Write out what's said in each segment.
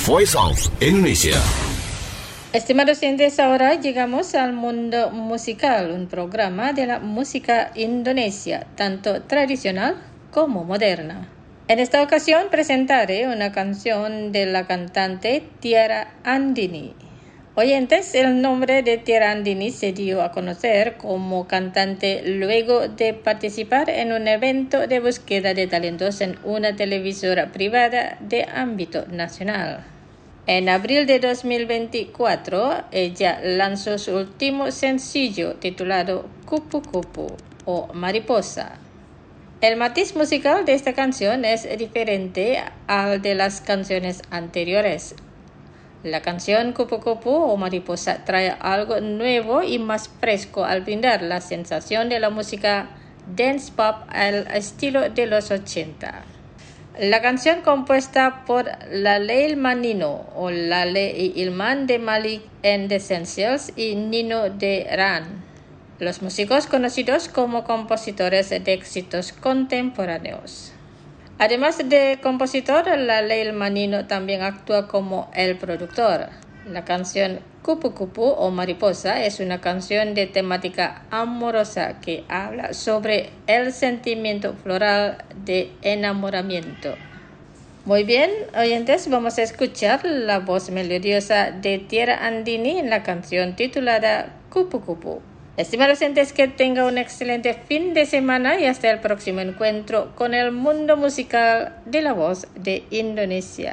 Voice of Indonesia. Estimados oyentes, ahora llegamos al mundo musical, un programa de la música indonesia, tanto tradicional como moderna. En esta ocasión presentaré una canción de la cantante Tiara Andini. Oyentes, el nombre de Tiara Andini se dio a conocer como cantante luego de participar en un evento de búsqueda de talentos en una televisora privada de ámbito nacional. En abril de 2024, ella lanzó su último sencillo titulado Kupu Kupu o Mariposa. El matiz musical de esta canción es diferente al de las canciones anteriores. La canción Kupu Kupu o Mariposa trae algo nuevo y más fresco al brindar la sensación de la música dance pop al estilo de los 80. La canción compuesta por Lale Manino o Lale y Ilman de Malik and the Essentials y Nino de Ran, los músicos conocidos como compositores de éxitos contemporáneos. Además de compositor, Lale Manino también actúa como el productor. La canción Kupu Kupu o Mariposa es una canción de temática amorosa que habla sobre el sentimiento floral de enamoramiento. Muy bien, oyentes, vamos a escuchar la voz melodiosa de Tiara Andini en la canción titulada Kupu Kupu. Estimados oyentes, que tenga un excelente fin de semana y hasta el próximo encuentro con el mundo musical de la voz de Indonesia.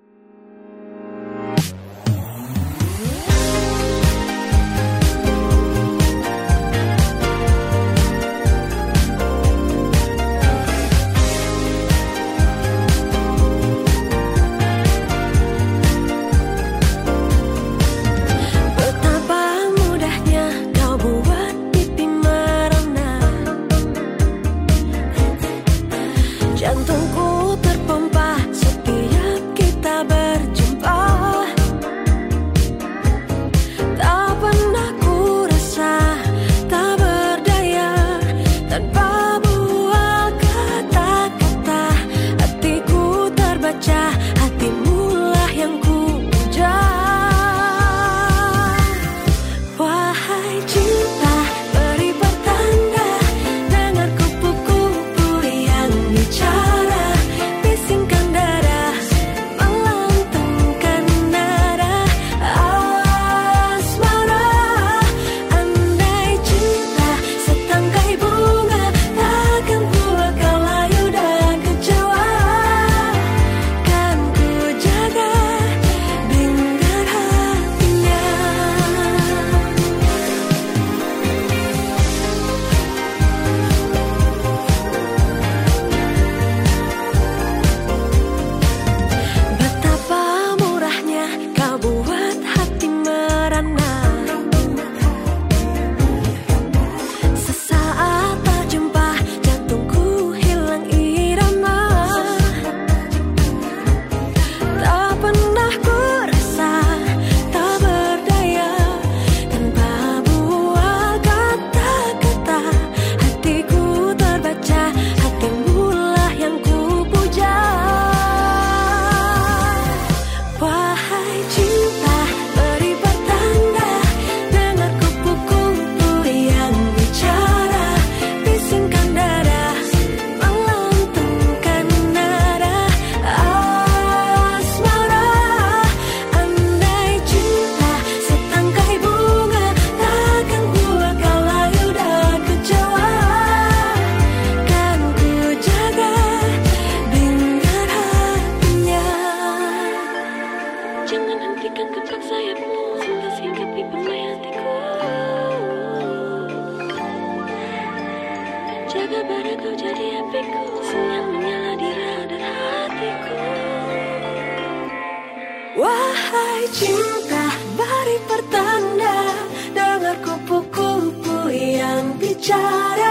Jantungku terpompa setiap kita berjumpa. Tak pernah ku rasa tak berdaya tanpa buah kata-kata. Hatiku terbaca, hatimulah yang ku puja. Wahai cinta, beri pertanda, dengar kupu-kupu yang bicara, bisingkan dada, melantungkan nada asmara. Andai cinta setangkai bunga, takkan ku bakal layu dan kecewa. Kan ku jaga dengan hatinya. Betapa murahnya kau buat hati merana. Sesaat tak jumpa, jantungku hilang irama. Tak pernah ku rasa tak berdaya tanpa buah kata-kata. Hatiku terbaca, hatimulah yang ku puja. Wahai cinta, beri pertanda, dengar kupu-kupu yang bicara, bisingkan dada, melantungkan nada asmara. Andai cinta setangkai bunga, takkan ku bakal layu dan kecewa. Kan ku jaga dengan hatinya. Jangan hentikan gerak sayapmu, sudah singgapi pemai hatiku. Jaga bara kau jadi apiku, siang menyala di radar hatiku. Wahai cinta, beri pertanda, dengar kupu-kupu yang bicara,